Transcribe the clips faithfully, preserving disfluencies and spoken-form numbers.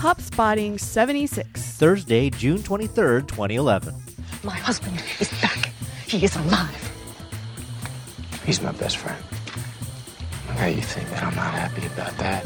Pop Spotting seventy-six. Thursday, June twenty-third, twenty eleven. My husband is back. He is alive. He's my best friend. How you think that I'm not happy about that?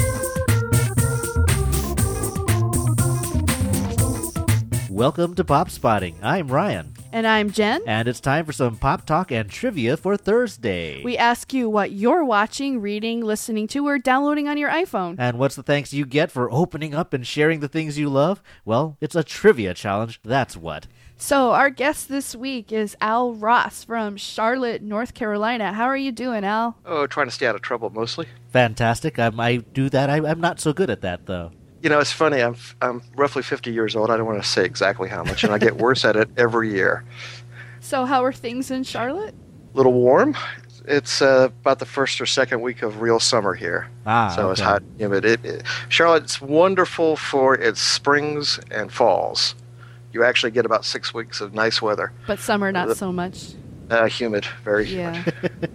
Welcome to Pop Spotting. I'm Ryan. And I'm Jen. And it's time for some pop talk and trivia for Thursday. We ask you what you're watching, reading, listening to, or downloading on your iPhone. And what's the thanks you get for opening up and sharing the things you love? Well, it's a trivia challenge, that's what. So our guest this week is Al Ross from Charlotte, North Carolina. How are you doing, Al? Oh, trying to stay out of trouble, mostly. Fantastic. I, I do that. I, I'm not so good at that, though. You know, it's funny. I'm I'm roughly fifty years old. I don't want to say exactly how much, and I get worse at it every year. So how are things in Charlotte? A little warm. It's uh, about the first or second week of real summer here. Ah, so okay. It's hot. You know, it, it, Charlotte's wonderful for its springs and falls. You actually get about six weeks of nice weather. But summer, not so much. Uh, humid, very yeah. humid.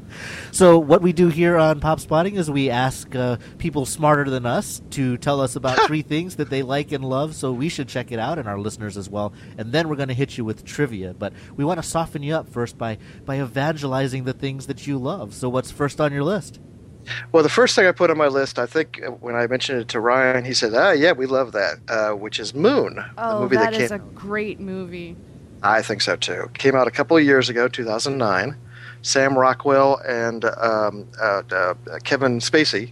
So what we do here on Pop Spotting is we ask uh, people smarter than us to tell us about three things that they like and love, so we should check it out, and our listeners as well. And then we're going to hit you with trivia. But we want to soften you up first by, by evangelizing the things that you love. So what's first on your list? Well, the first thing I put on my list, I think when I mentioned it to Ryan, he said, ah, yeah, we love that, uh, which is Moon. Oh, the movie that, that is came a great movie. I think so, too. Came out a couple of years ago, two thousand nine. Sam Rockwell and um, uh, uh, Kevin Spacey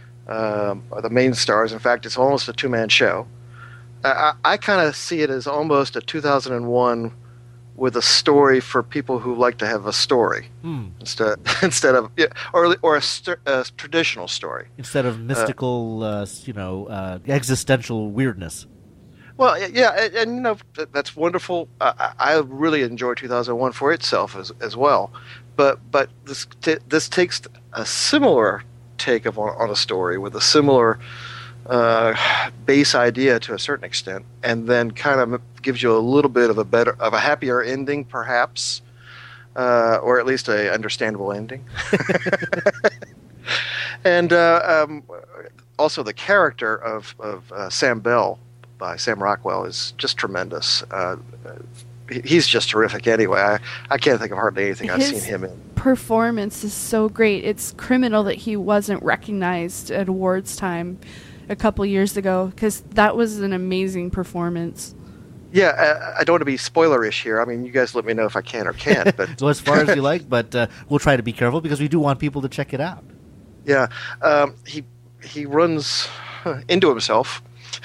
um, are the main stars. In fact, it's almost a two-man show. Uh, I, I kind of see it as almost a two thousand one with a story for people who like to have a story Hmm. instead instead of yeah, or or a, st- a traditional story Instead of mystical, uh, you know, uh, existential weirdness. Well, yeah, and, and you know that's wonderful. Uh, I I really enjoy two thousand one for itself as as well, but but this t- this takes a similar take of on a story with a similar uh, base idea to a certain extent, and then kind of gives you a little bit of a better of a happier ending, perhaps, uh, or at least a understandable ending. And uh, um, also the character of of uh, Sam Bell by Sam Rockwell is just tremendous. Uh, he's just terrific anyway. I, I can't think of hardly anything I've His seen him in. Performance is so great. It's criminal that he wasn't recognized at awards time a couple years ago, because that was an amazing performance. Yeah, I, I don't want to be spoilerish here. I mean, you guys let me know if I can or can't. But So as far as you like, but uh, we'll try to be careful because we do want people to check it out. yeah, um, he he runs into himself.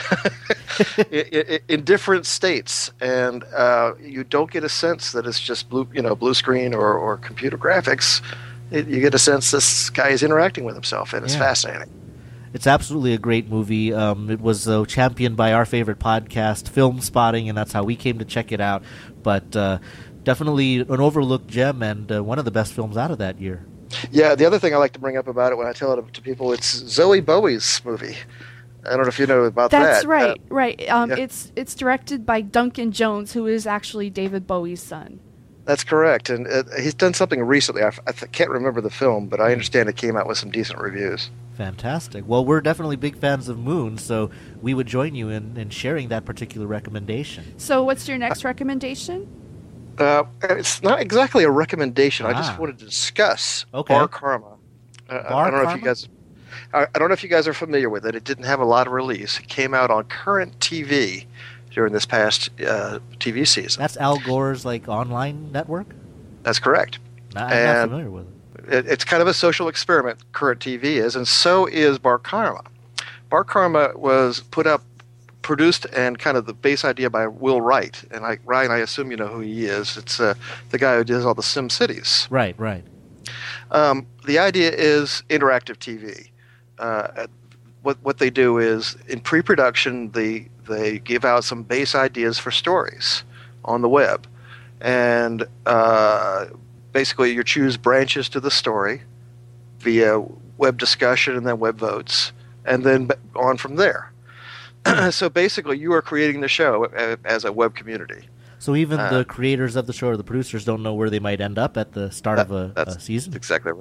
in, in, in different states, and uh, you don't get a sense that it's just blue, you know, blue screen or, or computer graphics. It, you get a sense this guy is interacting with himself, and it's Yeah. fascinating. It's absolutely a great movie. Um, it was uh, championed by our favorite podcast, Film Spotting, and that's how we came to check it out. But uh, definitely an overlooked gem and uh, one of the best films out of that year. Yeah, the other thing I like to bring up about it when I tell it to people, it's Zoe Bowie's movie. I don't know if you know about That's that. right, Uh, right. Um, yeah. It's it's directed by Duncan Jones, who is actually David Bowie's son. That's correct, and uh, he's done something recently. I, f- I th- can't remember the film, but I understand it came out with some decent reviews. Fantastic. Well, we're definitely big fans of Moon, so we would join you in, in sharing that particular recommendation. So what's your next recommendation? Uh, it's not exactly a recommendation. I Ah. just wanted to discuss Okay. Bar Karma. Uh, Bar I don't know if Karma? you guys. I, I don't know if you guys are familiar with it. It didn't have a lot of release. It came out on Current T V during this past uh, T V season. That's Al Gore's like online network? That's correct. I- I'm And- not familiar with it. It, it's kind of a social experiment. Current T V is, and so is Bar Karma. Bar Karma was put up, produced, and kind of the base idea by Will Wright. And I, Ryan, I assume you know who he is. It's uh, the guy who does all the Sim Cities. Right, right. Um, the idea is interactive T V. Uh, what what they do is in pre-production they they give out some base ideas for stories on the web, and uh, basically you choose branches to the story via web discussion and then web votes, and then on from there. So basically, you are creating the show as a web community. So even Uh, the creators of the show or the producers don't know where they might end up at the start That- of a, that's a season? exactly right.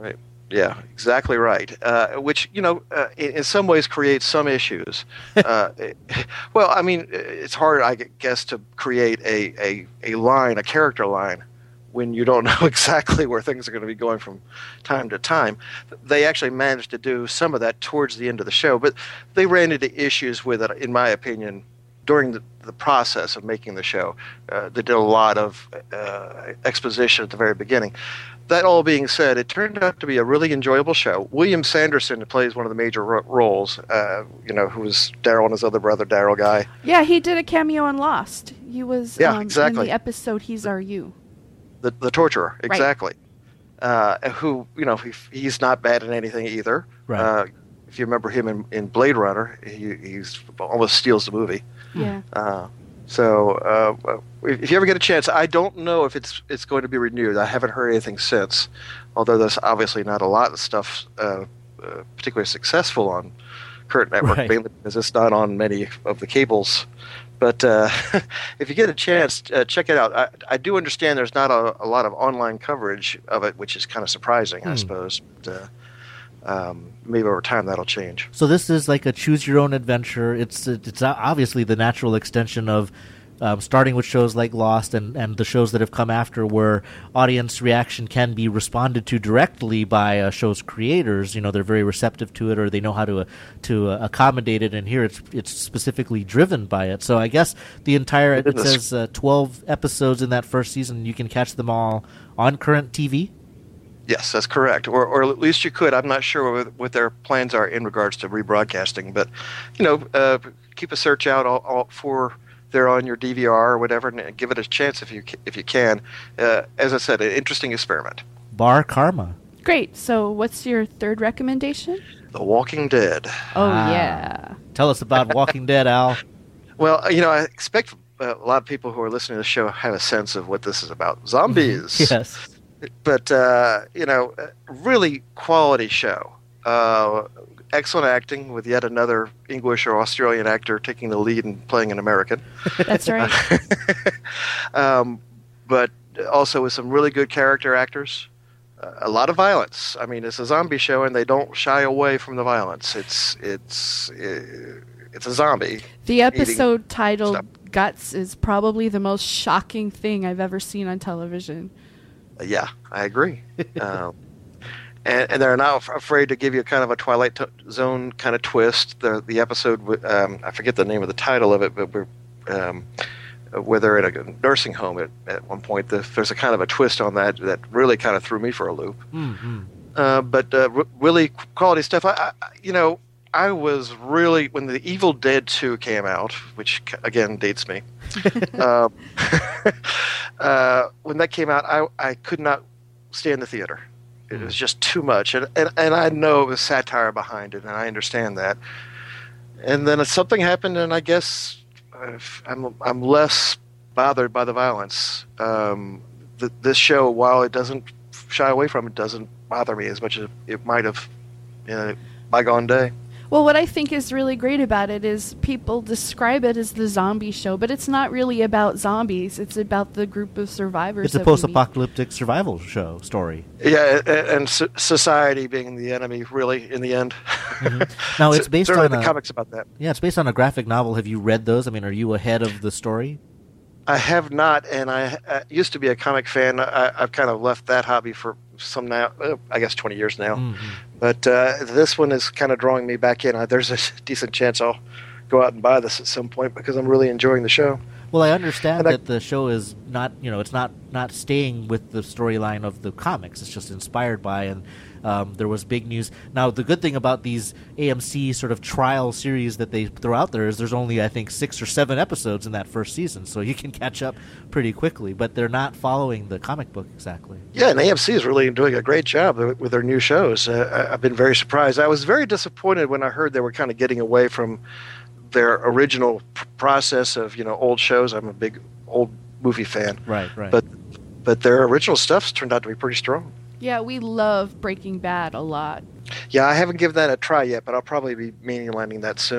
Yeah, exactly right. Uh, which, you know, uh, in, in some ways creates some issues. uh, well, I mean, it's hard, I guess, to create a, a, a line, a character line, when you don't know exactly where things are going to be going from time to time. They actually managed to do some of that towards the end of the show, but they ran into issues with it, in my opinion, during the, the process of making the show. Uh, they did a lot of uh, exposition at the very beginning. That all being said, it turned out to be a really enjoyable show. William Sanderson plays one of the major ro- roles, uh, you know, who was Daryl and his other brother, Daryl Guy. Yeah, he did a cameo on Lost. He was Yeah, um, exactly. in the episode He's Our You. The the torturer, exactly. Right. Uh, who, you know, he, he's not bad in anything either. Right. Uh, if you remember him in, in Blade Runner, he he's almost steals the movie. Yeah. Uh, so uh, if you ever get a chance, I don't know if it's it's going to be renewed. I haven't heard anything since, although there's obviously not a lot of stuff uh, uh, particularly successful on current network, Right. mainly because it's not on many of the cables. But uh, if you get a chance, uh, check it out. I, I do understand there's not a, a lot of online coverage of it, which is kind of surprising, Hmm. I suppose. But, uh, um, maybe over time that'll change. So this is like a choose-your-own-adventure. It's it's obviously the natural extension of um, starting with shows like Lost and, and the shows that have come after, where audience reaction can be responded to directly by a show's creators. You know, they're very receptive to it, or they know how to uh, to uh, accommodate it. And here, it's it's specifically driven by it. So I guess the entire it, it says uh, twelve episodes in that first season. You can catch them all on current T V. Yes, that's correct, or or at least you could. I'm not sure what, what their plans are in regards to rebroadcasting, but you know, uh, keep a search out all, all for they're on your D V R or whatever, and give it a chance if you if you can. Uh, as I said, an interesting experiment. Bar Karma. Great. So what's your third recommendation? The Walking Dead. Oh, Ah. yeah. Tell us about Walking Dead, Al. Well, you know, I expect uh, a lot of people who are listening to the show have a sense of what this is about. Zombies. Yes. But, uh, you know, really quality show. Uh, excellent acting with yet another English or Australian actor taking the lead and playing an American. That's right. um, but also with some really good character actors. Uh, a lot of violence. I mean, it's a zombie show, and they don't shy away from the violence. It's it's it's a zombie. The episode eating titled stuff. Guts is probably the most shocking thing I've ever seen on television. Yeah, I agree. um, and, and they're not af- afraid to give you kind of a Twilight t- Zone kind of twist. The the episode, w- um, I forget the name of the title of it, but we're, um, where they're in a nursing home at, at one point. The, there's a kind of a twist on that that really kind of threw me for a loop. Mm-hmm. Uh, but uh, r- really quality stuff. I, I, you know, I was really, when the Evil Dead two came out, which again dates me. um, uh, when that came out, I, I could not stay in the theater. It was just too much, and, and and I know it was satire behind it, and I understand that. And then something happened, and I guess uh, I'm I'm less bothered by the violence. Um, th- this show, while it doesn't shy away from it, doesn't bother me as much as it might have in a bygone day. Well, what I think is really great about it is people describe it as the zombie show, but it's not really about zombies. It's about the group of survivors. It's a that we meet. post-apocalyptic survival show story. Yeah, and, and so- society being the enemy, really, in the end. Mm-hmm. Now, it's based Certainly on the a, comics about that. Yeah, it's based on a graphic novel. Have you read those? I mean, are you ahead of the story? I have not, and I, I used to be a comic fan. I, I've kind of left that hobby for some now, uh, I guess twenty years now. Mm-hmm. But uh, this one is kind of drawing me back in. Uh, there's a decent chance I'll go out and buy this at some point because I'm really enjoying the show. Well, I understand And I- that the show is not, you know, it's not, not staying with the storyline of the comics. It's just inspired by, and um, there was big news. Now, the good thing about these A M C sort of trial series that they throw out there is there's only, I think, six or seven episodes in that first season, so you can catch up pretty quickly. But they're not following the comic book exactly. Yeah, and A M C is really doing a great job with their new shows. Uh, I- I've been very surprised. I was very disappointed when I heard they were kind of getting away from their original p- process of, you know, old shows. I'm a big old movie fan. Right, right. But but their original stuff's turned out to be pretty strong. Yeah, we love Breaking Bad a lot. Yeah, I haven't given that a try yet, but I'll probably be mainlining that soon.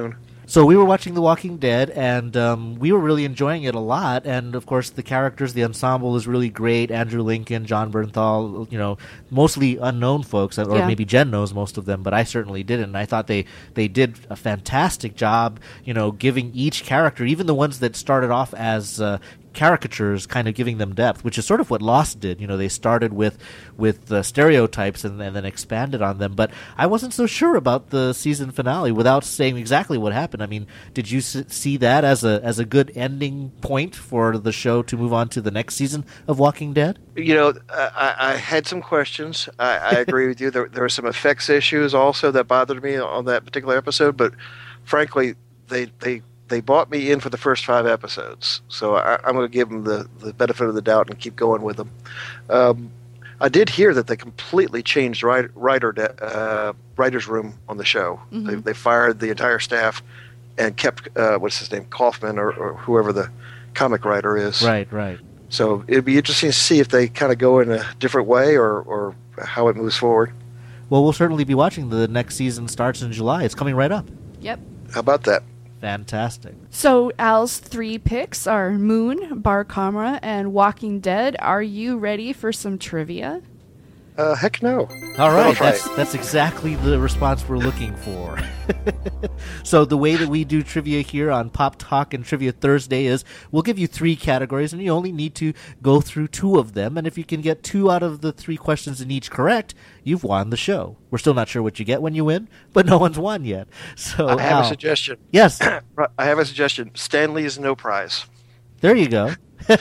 So we were watching The Walking Dead, and um, we were really enjoying it a lot. And of course, the characters, the ensemble is really great. Andrew Lincoln, John Bernthal, you know, mostly unknown folks, or Yeah. maybe Jen knows most of them, but I certainly didn't. And I thought they they did a fantastic job, you know, giving each character, even the ones that started off as uh, caricatures, kind of giving them depth, which is sort of what Lost did. You know, they started with with uh, stereotypes and, and then expanded on them. But I wasn't so sure about the season finale without saying exactly what happened. I mean, did you s- see that as a as a good ending point for the show to move on to the next season of Walking Dead? You know, I, I had some questions. I, I agree with you. There, there were some effects issues also that bothered me on that particular episode. But frankly, they they they bought me in for the first five episodes, so I, I'm going to give them the, the benefit of the doubt and keep going with them. Um, I did hear that they completely changed writer, writer de- uh, writer's room on the show. Mhm. They, they fired the entire staff and kept uh, what's his name, Kaufman or, or whoever the comic writer is. Right, right. So it'd be interesting to see if they kind of go in a different way or, or how it moves forward. Well, we'll certainly be watching. The next season starts in July. It's coming right up. Yep. How about that? Fantastic. So Al's three picks are Moon, Bar Camera, and Walking Dead. Are you ready for some trivia? Uh, heck no. All right, try that's that's exactly the response we're looking for. So the way that we do trivia here on Pop Talk and Trivia Thursday is we'll give you three categories, and you only need to go through two of them. And if you can get two out of the three questions in each correct, you've won the show. We're still not sure what you get when you win, but no one's won yet. So I have Al, a suggestion. yes, I have a suggestion. Stanley's no prize. there you go.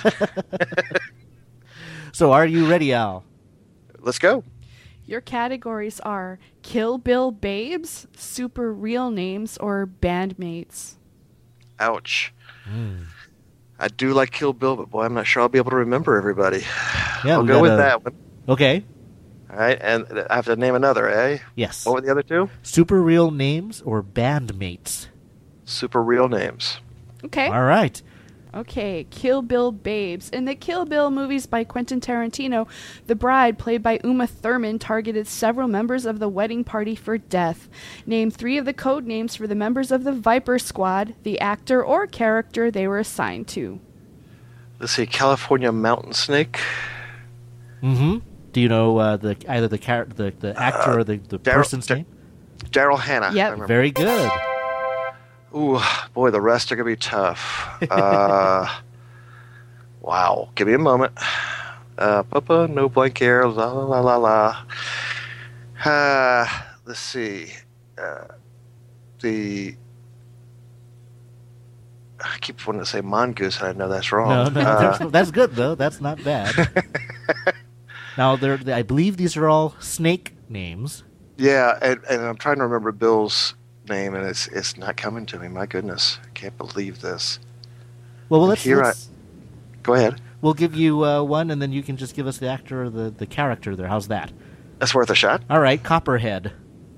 So are you ready, Al? Let's go. Your categories are Kill Bill Babes, Super Real Names, or Bandmates. Ouch. I do like Kill Bill, but boy, I'm not sure I'll be able to remember everybody. Yeah, I'll we go with gotta- that one. Okay. All right, and I have to name another, eh? Yes. What were the other two? Super real names or bandmates? Super real names. Okay. All right. Okay, Kill Bill Babes. In the Kill Bill movies by Quentin Tarantino, the bride, played by Uma Thurman, targeted several members of the wedding party for death. Name three of the code names for the members of the Viper Squad, the actor or character they were assigned to. Let's see, California Mountain Snake. Mm-hmm. Do you know uh, the either the char- the the actor or the, the Daryl- person's Dar- name? Daryl Hannah. Yep. I remember. Very good. Ooh, boy, the rest are going to be tough. Uh, wow. Give me a moment. Uh, Papa, no blank air, la la la la la. Uh, let's see. Uh, the... I keep wanting to say mongoose, and I know that's wrong. No, no, Uh, there's no- that's good though. That's not bad. Now, there, I believe these are all snake names. yeah, and, and I'm trying to remember Bill's name, and it's it's not coming to me. My goodness. I can't believe this. Well, well And let's, here I- let's Go ahead. we'll give you uh, one, and then you can just give us the actor or the, the character there. How's that? That's worth a shot. All right, Copperhead.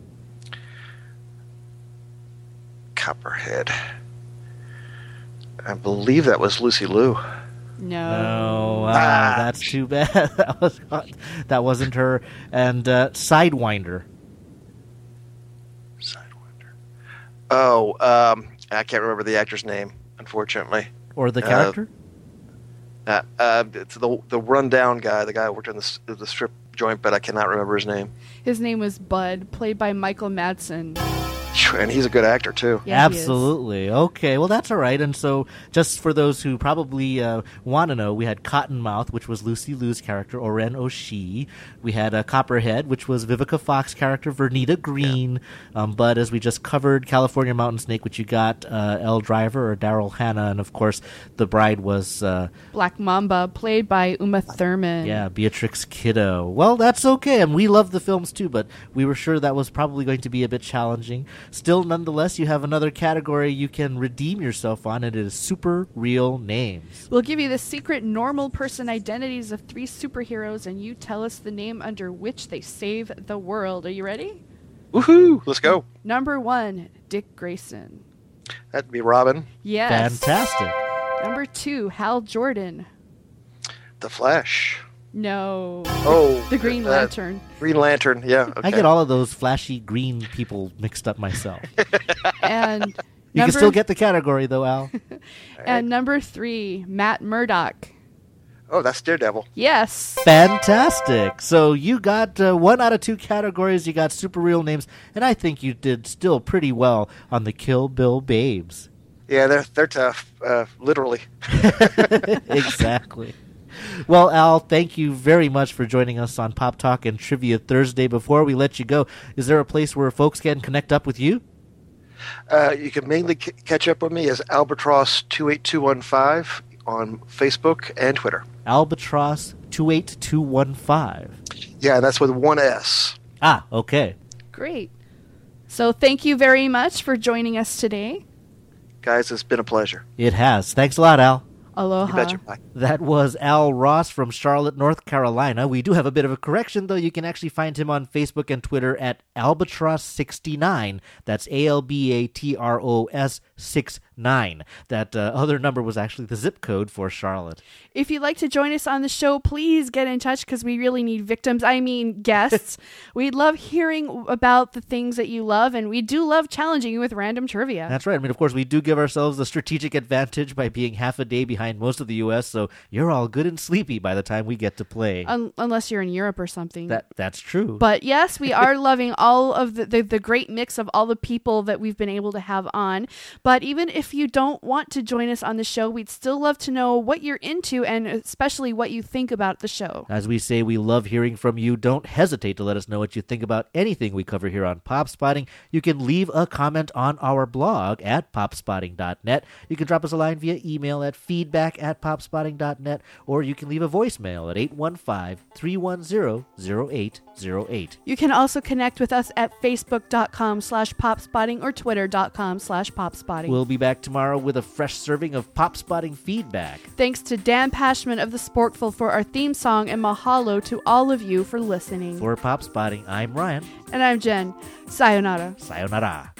Copperhead. I believe that was Lucy Liu. No. Oh, uh, Ah. that's too bad. that was that wasn't her. And uh, Sidewinder. Sidewinder. Oh, um, I can't remember the actor's name, unfortunately. Or the Uh, character? Uh, uh, it's the the rundown guy, the guy who worked in the s- the strip joint, but I cannot remember his name. His name was Bud, played by Michael Madsen. Phew, and he's a good actor too. Yeah, he is. Absolutely. Okay, well, that's all right. And so, just for those who probably uh, want to know, we had Cottonmouth, which was Lucy Liu's character, Oren O'Shee. We had uh, Copperhead, which was Vivica Fox's character, Vernita Green. Um, but as we just covered, California Mountain Snake, which you got uh, Elle Driver or Daryl Hannah. And of course, the bride was, uh, Black Mamba, played by Uma Thurman. yeah, Beatrix Kiddo. Well, that's okay. And we love the films too, but we were sure that was probably going to be a bit challenging. Still, nonetheless, you have another category you can redeem yourself on, and it is super real names. We'll give you the secret normal person identities of three superheroes, and you tell us the name under which they save the world. Are you ready? Woohoo! Let's go. Number one, Dick Grayson. That'd be Robin, Yes. Fantastic. Number two, Hal Jordan. the Flash. No. Oh, The Green uh, Lantern. Green Lantern. Yeah. I okay. get all of those flashy green people mixed up myself. And You Number- can still get the category, though, Al. And number three, Matt Murdock. Oh, that's Daredevil. Yes. Fantastic. So you got uh, one out of two categories. You got super real names. And I think you did still pretty well on the Kill Bill Babes. Yeah, they're they're tough, uh, literally. Exactly. Well, Al, thank you very much for joining us on Pop Talk and Trivia Thursday. Before we let you go, is there a place where folks can connect up with you? Uh, you can mainly c- catch up with me as Albatross two eight two one five on Facebook and Twitter. Albatross two eight two one five. Yeah, that's with one S. Ah, okay. Great. So thank you very much for joining us today. Guys, it's been a pleasure. It has. Thanks a lot, Al. Aloha. You betcha. Bye. That was Al Ross from Charlotte, North Carolina. We do have a bit of a correction, though. You can actually find him on Facebook and Twitter at Albatross sixty-nine. That's A L B A T R O S sixty-nine. That uh, other number was actually the zip code for Charlotte. If you'd like to join us on the show, please get in touch because we really need victims. I mean, guests. We'd love hearing about the things that you love, and we do love challenging you with random trivia. That's right. I mean, of course, we do give ourselves the strategic advantage by being half a day behind most of the U S, so you're all good and sleepy by the time we get to play. Un- unless you're in Europe or something. That That's true. But yes, we are loving all of the, the, the great mix of all the people that we've been able to have on. But even if you don't want to join us on the show, we'd still love to know what you're into and especially what you think about the show. As we say, we love hearing from you. Don't hesitate to let us know what you think about anything we cover here on Pop Spotting. You can leave a comment on our blog at pop spotting dot net. You can drop us a line via email at feedback at pop spotting dot net, or you can leave a voicemail at eight one five, three one zero, zero eight zero eight. You can also connect with us at facebook.com slash popspotting or twitter.com slash popspotting. We'll be back tomorrow with a fresh serving of Pop Spotting feedback. Thanks to Dan Pashman of The Sporkful for our theme song, and mahalo to all of you for listening. For Pop Spotting, I'm Ryan. And I'm Jen. Sayonara. Sayonara.